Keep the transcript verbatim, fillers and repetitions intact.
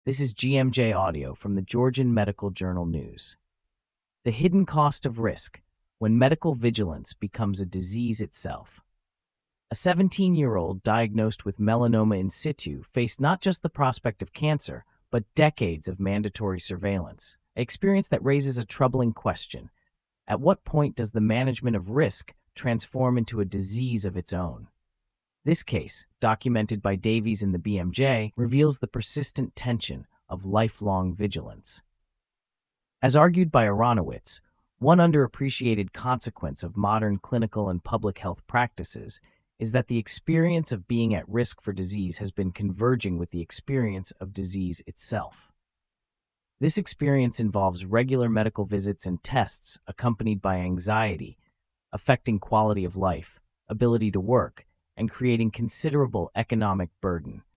This is G M J Audio from the Georgian Medical Journal News. The hidden cost of risk when medical vigilance becomes a disease itself. A seventeen-year-old diagnosed with melanoma in situ faced not just the prospect of cancer, but decades of mandatory surveillance, an experience that raises a troubling question. At what point does the management of risk transform into a disease of its own? This case, documented by Davies in the B M J, reveals the persistent tension of lifelong vigilance. As argued by Aronowitz, one underappreciated consequence of modern clinical and public health practices is that the experience of being at risk for disease has been converging with the experience of disease itself. This experience involves regular medical visits and tests accompanied by anxiety, affecting quality of life, ability to work, and creating considerable economic burden.